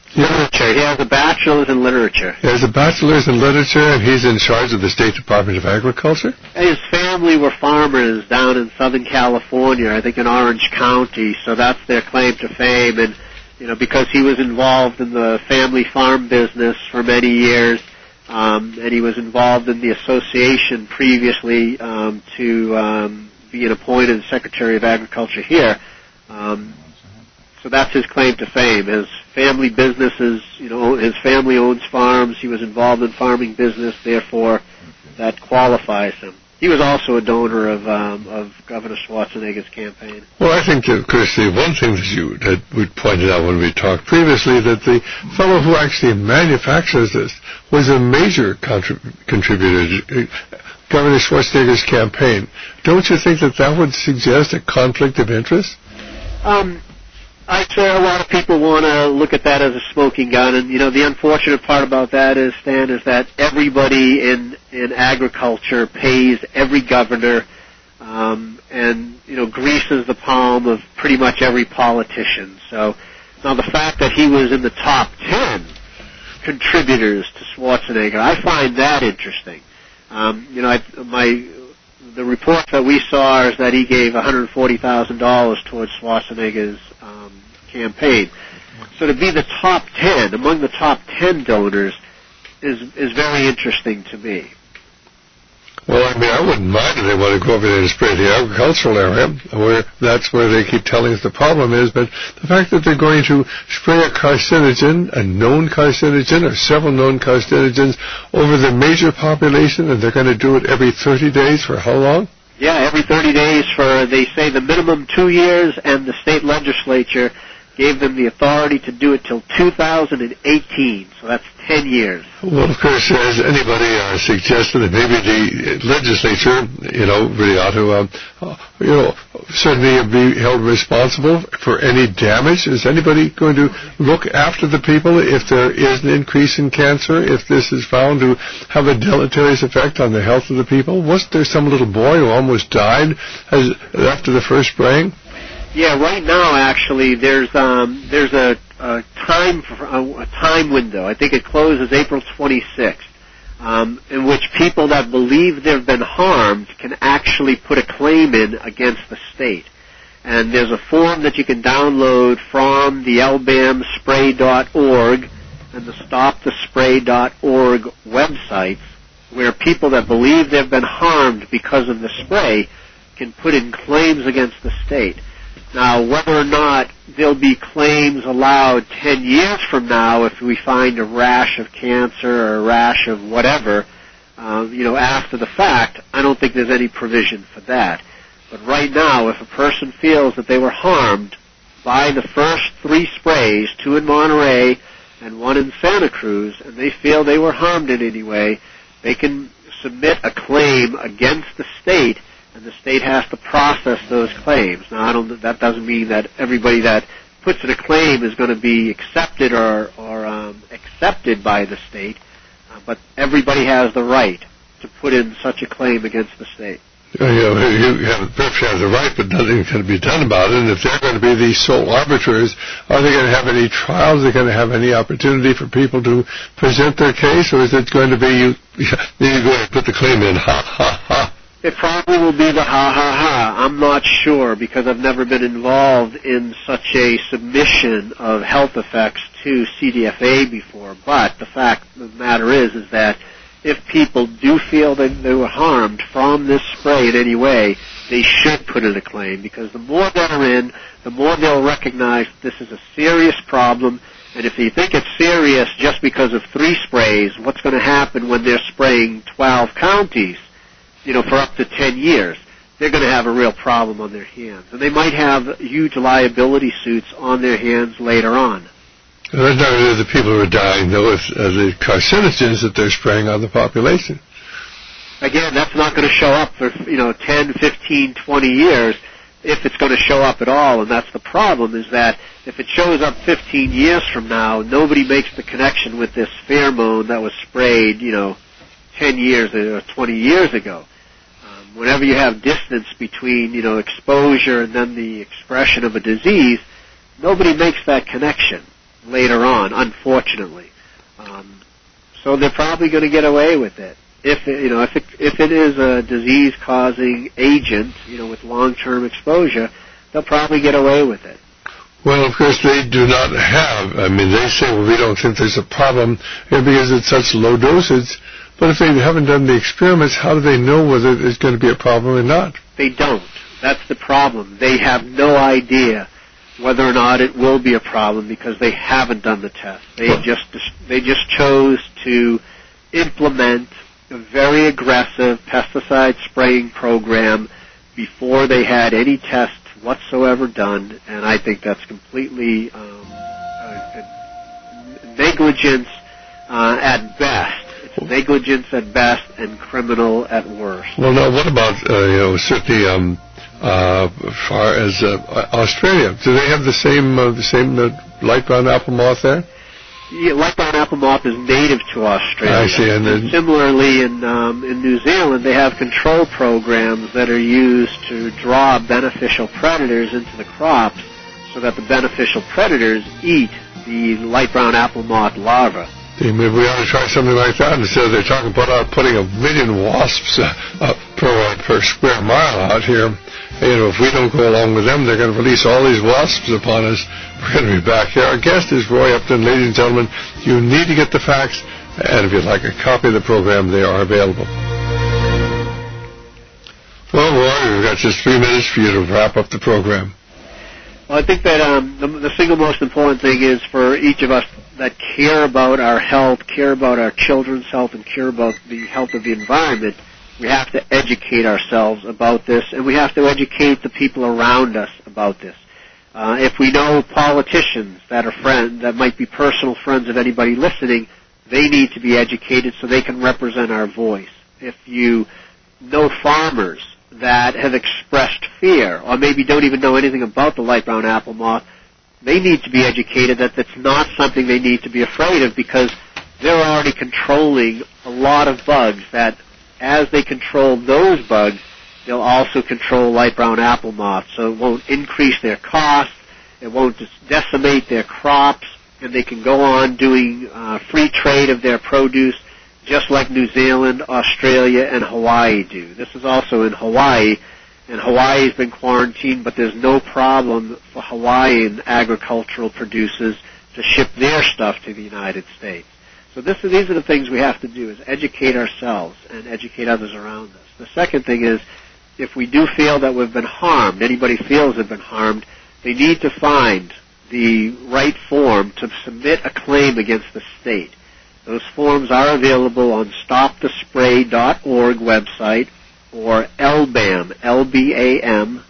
Literature. He has a bachelor's in literature. He has a bachelor's in literature, and he's in charge of the State Department of Agriculture? His family were farmers down in Southern California, I think in Orange County, so that's their claim to fame. And, because he was involved in the family farm business for many years, and he was involved in the association previously to being appointed Secretary of Agriculture here. So that's his claim to fame. His family businesses, his family owns farms. He was involved in farming business, therefore that qualifies him. He was also a donor of Governor Schwarzenegger's campaign. Well, I think that, Chris, the one thing that we pointed out when we talked previously, that the fellow who actually manufactures this was a major contributor to Governor Schwarzenegger's campaign. Don't you think that would suggest a conflict of interest? I'd say a lot of people want to look at that as a smoking gun, and the unfortunate part about that is, Stan, is that everybody in agriculture pays every governor, and greases the palm of pretty much every politician. So now the fact that he was in the top 10 contributors to Schwarzenegger, I find that interesting. The report that we saw is that he gave $140,000 towards Schwarzenegger's campaign. So to be the top 10, among the top 10 donors, is very interesting to me. Well, I wouldn't mind if they want to go over there and spray the agricultural area, that's where they keep telling us the problem is, but the fact that they're going to spray a carcinogen, a known carcinogen, or several known carcinogens over the major population, and they're going to do it every 30 days for how long? Yeah, every 30 days for, they say, the minimum 2 years, and the state legislature gave them the authority to do it till 2018, so that's 10 years. Well, of course, as anybody suggested that maybe the legislature, really ought to, certainly be held responsible for any damage. Is anybody going to look after the people if there is an increase in cancer, if this is found to have a deleterious effect on the health of the people? Wasn't there some little boy who almost died after the first spraying? Yeah, right now actually there's a time window. I think it closes April 26th, in which people that believe they've been harmed can actually put a claim in against the state. And there's a form that you can download from the lbamspray.org and the stopthespray.org websites, where people that believe they've been harmed because of the spray can put in claims against the state. Now, whether or not there'll be claims allowed 10 years from now if we find a rash of cancer or a rash of whatever, after the fact, I don't think there's any provision for that. But right now, if a person feels that they were harmed by the first 3 sprays, 2 in Monterey and 1 in Santa Cruz, and they feel they were harmed in any way, they can submit a claim against the state, and the state has to process those claims. Now, that doesn't mean that everybody that puts in a claim is going to be accepted or accepted by the state, but everybody has the right to put in such a claim against the state. You perhaps have the right, but nothing can be done about it. And if they're going to be the sole arbiters, are they going to have any trials? Are they going to have any opportunity for people to present their case, or is it going to be you go and put the claim in, ha, ha, ha? It probably will be the ha-ha-ha. I'm not sure because I've never been involved in such a submission of health effects to CDFA before. But the fact of the matter is that if people do feel that they were harmed from this spray in any way, they should put in a claim, because the more that are in, the more they'll recognize this is a serious problem. And if you think it's serious just because of 3 sprays, what's going to happen when they're spraying 12 counties? For up to 10 years, they're going to have a real problem on their hands. And they might have huge liability suits on their hands later on. That's not really the people who are dying, though, it's the carcinogens that they're spraying on the population. Again, that's not going to show up for, 10, 15, 20 years, if it's going to show up at all. And that's the problem, is that if it shows up 15 years from now, nobody makes the connection with this pheromone that was sprayed, 10 years or 20 years ago. Whenever you have distance between, exposure and then the expression of a disease, nobody makes that connection. later on, unfortunately. So they're probably going to get away with it. If it is a disease-causing agent, with long-term exposure, they'll probably get away with it. Well, of course, they do not have. They say, well, we don't think there's a problem because it's such low dosage. But if they haven't done the experiments, how do they know whether it's going to be a problem or not? They don't. That's the problem. They have no idea whether or not it will be a problem because they haven't done the test. They just chose to implement a very aggressive pesticide spraying program before they had any tests whatsoever done, and I think that's completely negligence at best. It's negligence at best and criminal at worst. Well, now what about certainly far as Australia? Do they have the same light brown apple moth there? Yeah, light brown apple moth is native to Australia. I see. And similarly, in New Zealand, they have control programs that are used to draw beneficial predators into the crops so that the beneficial predators eat the light brown apple moth larvae. Maybe we ought to try something like that instead of they're talking about putting 1 million wasps per square mile out here. If we don't go along with them, they're going to release all these wasps upon us. We're going to be back here. Our guest is Roy Upton. Ladies and gentlemen, you need to get the facts, and if you'd like a copy of the program, they are available. Well, Roy, we've got just 3 minutes for you to wrap up the program. Well, I think that the single most important thing is for each of us that care about our health, care about our children's health, and care about the health of the environment, we have to educate ourselves about this, and we have to educate the people around us about this. If we know politicians that are friends, that might be personal friends of anybody listening, they need to be educated so they can represent our voice. If you know farmers that have expressed fear, or maybe don't even know anything about the light brown apple moth, they need to be educated that that's not something they need to be afraid of because they're already controlling a lot of bugs that as they control those bugs, they'll also control light brown apple moth. So it won't increase their costs, it won't decimate their crops, and they can go on doing free trade of their produce just like New Zealand, Australia, and Hawaii do. This is also in Hawaii, and Hawaii's been quarantined, but there's no problem for Hawaiian agricultural producers to ship their stuff to the United States. So these are the things we have to do, is educate ourselves and educate others around us. The second thing is, if we do feel that we've been harmed, anybody feels they've been harmed, they need to find the right form to submit a claim against the state. Those forms are available on stopthespray.org website or LBAM, L-B-A-M,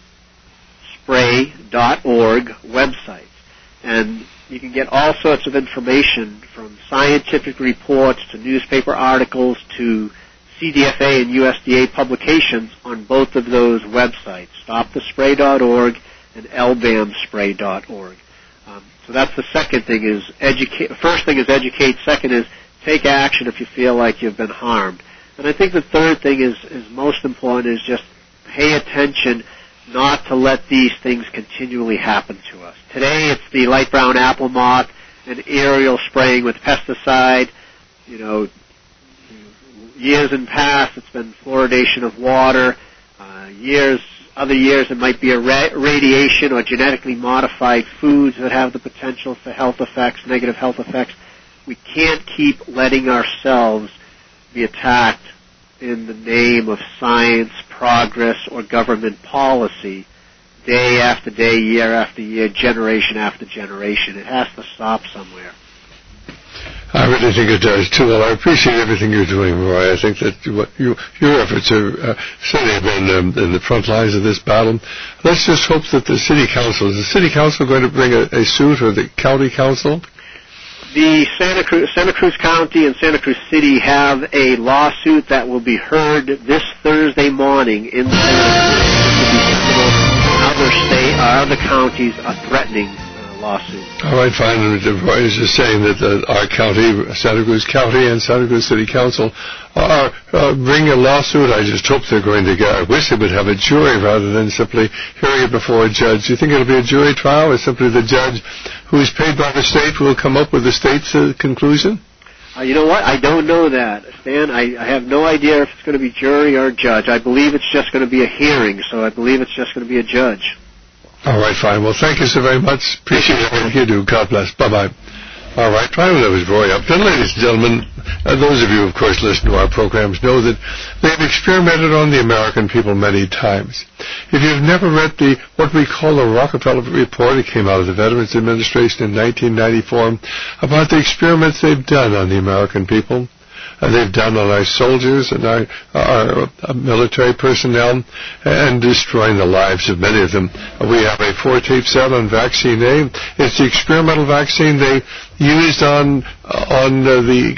spray.org websites. And you can get all sorts of information from scientific reports to newspaper articles to CDFA and USDA publications on both of those websites, stopthespray.org and lbamspray.org. So that's the second thing is educate. First thing is educate. Second is take action if you feel like you've been harmed. And I think the third thing is most important is just pay attention not to let these things continually happen to us. Today it's the light brown apple moth and aerial spraying with pesticide. Years in past it's been fluoridation of water. Other years it might be a radiation or genetically modified foods that have the potential for health effects, negative health effects. We can't keep letting ourselves be attacked in the name of science, progress, or government policy day after day, year after year, generation after generation. It has to stop somewhere. I really think it does, too. Well, I appreciate everything you're doing, Roy. I think that your efforts are certainly have been in the front lines of this battle. Let's just hope that the city council, is the city council going to bring a suit, or the county council? The Santa Cruz County and Santa Cruz City have a lawsuit that will be heard this Thursday morning in Santa Cruz. Other counties are threatening lawsuit. All right, fine. Roy is just saying that our county, Santa Cruz County and Santa Cruz City Council, are bringing a lawsuit. I just hope they're going to I wish they would have a jury rather than simply hearing it before a judge. Do you think it'll be a jury trial or simply the judge who is paid by the state will come up with the state's conclusion? You know what? I don't know that, Stan. I have no idea if it's going to be jury or judge. I believe it's just going to be a hearing, so I believe it's just going to be a judge. All right, fine. Well, thank you so very much. Appreciate everything you do. God bless. Bye-bye. All right, finally, that was Roy Upton. Ladies and gentlemen, those of you, of course, listen to our programs know that they've experimented on the American people many times. If you've never read what we call the Rockefeller Report, it came out of the Veterans Administration in 1994, about the experiments they've done on the American people. They've done on our soldiers and our military personnel, and destroying the lives of many of them. We have a 4-tape set on Vaccine A. It's the experimental vaccine they used on the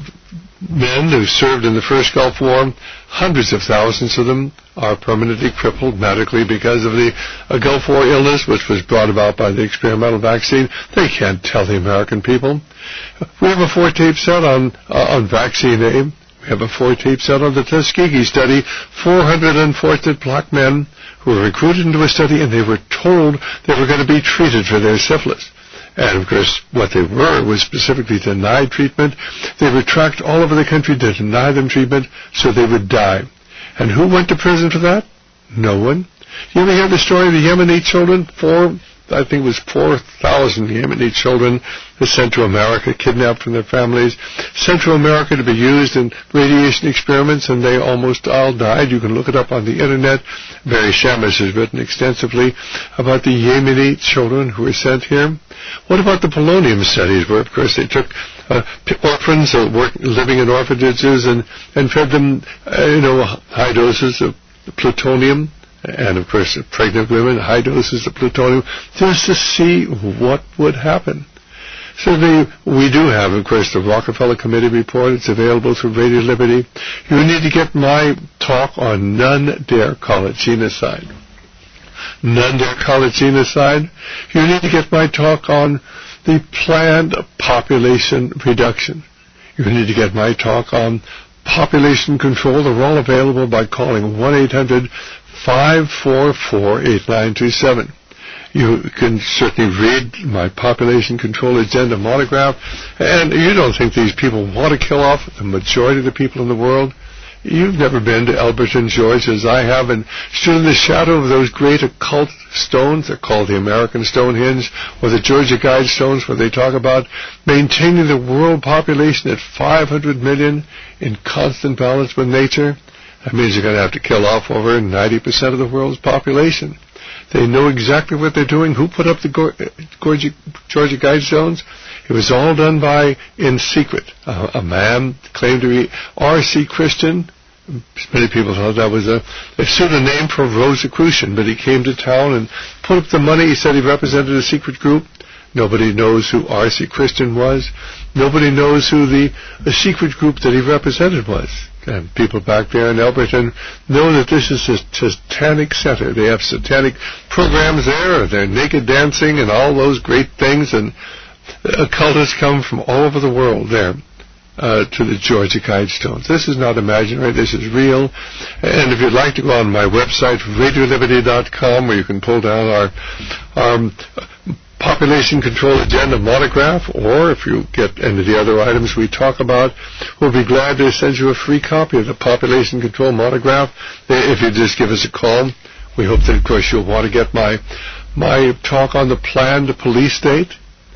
men who served in the first Gulf War. Hundreds of thousands of them are permanently crippled medically because of the Gulf War illness, which was brought about by the experimental vaccine. They can't tell the American people. We have a 4-tape set on Vaccine A. We have a 4-tape set on the Tuskegee study. 400 unfortunate black men who were recruited into a study, and they were told they were going to be treated for their syphilis. And, of course, what they were was specifically denied treatment. They were tracked all over the country to deny them treatment so they would die. And who went to prison for that? No one. You ever hear the story of the Yemeni children? I think it was 4,000 Yemeni children sent to America, kidnapped from their families, sent to America to be used in radiation experiments, and they almost all died. You can look it up on the Internet. Barry Shamus has written extensively about the Yemeni children who were sent here. What about the polonium studies, where, of course, they took orphans living in orphanages and fed them, high doses of plutonium, and, of course, pregnant women, high doses of plutonium, just to see what would happen. So we do have, of course, the Rockefeller Committee report. It's available through Radio Liberty. You need to get my talk on None Dare Call It Genocide. None Dare Call It Genocide. You need to get my talk on the planned population reduction. You need to get my talk on population control. They're all available by calling 1-800-544-8927. You can certainly read my population control agenda monograph, and you don't think these people want to kill off the majority of the people in the world? You've never been to Elberton, Georgia, as I have, and stood in the shadow of those great occult stones. They're called the American Stonehenge, or the Georgia Guidestones, where they talk about maintaining the world population at 500 million in constant balance with nature. That means you're going to have to kill off over 90% of the world's population. They know exactly what they're doing. Who put up the Georgia Guidestones? It was all done in secret. A man claimed to be R.C. Christian. Many people thought that was a pseudonym for Rosicrucian, but he came to town and put up the money. He said he represented a secret group. Nobody knows who R.C. Christian was. Nobody knows who the secret group that he represented was. And people back there in Elberton know that this is a satanic center. They have satanic programs there. They're naked dancing and all those great things. And occultists come from all over the world there to the Georgia Guidestones. This is not imaginary. This is real. And if you'd like to go on my website, radioliberty.com, where you can pull down our population control agenda monograph, or if you get any of the other items we talk about, we'll be glad to send you a free copy of the population control monograph if you just give us a call. We hope that, of course, you'll want to get my talk on the planned police state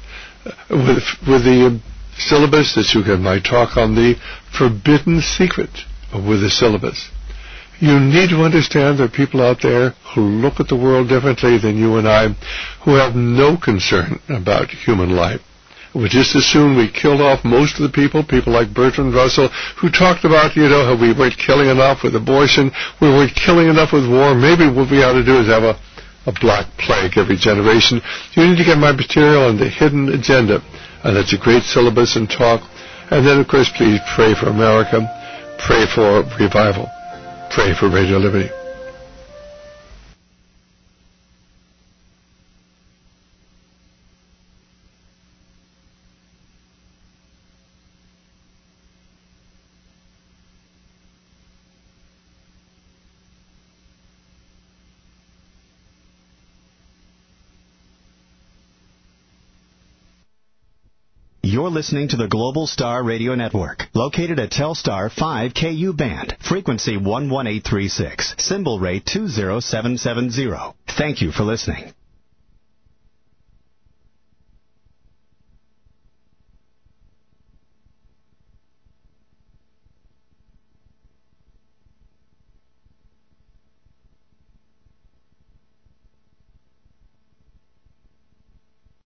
with the syllabus, that you get my talk on the forbidden secret with the syllabus. You need to understand there are people out there who look at the world differently than you and I, who have no concern about human life. We just assume we killed off most of the people like Bertrand Russell, who talked about, how we weren't killing enough with abortion, we weren't killing enough with war. Maybe what we ought to do is have a black plague every generation. You need to get my material on the hidden agenda, and that's a great syllabus and talk. And then, of course, please pray for America, pray for revival. Pray for Radio Liberty. You're listening to the Global Star Radio Network, located at Telstar 5 KU band, frequency 11836, symbol rate 20770. Thank you for listening.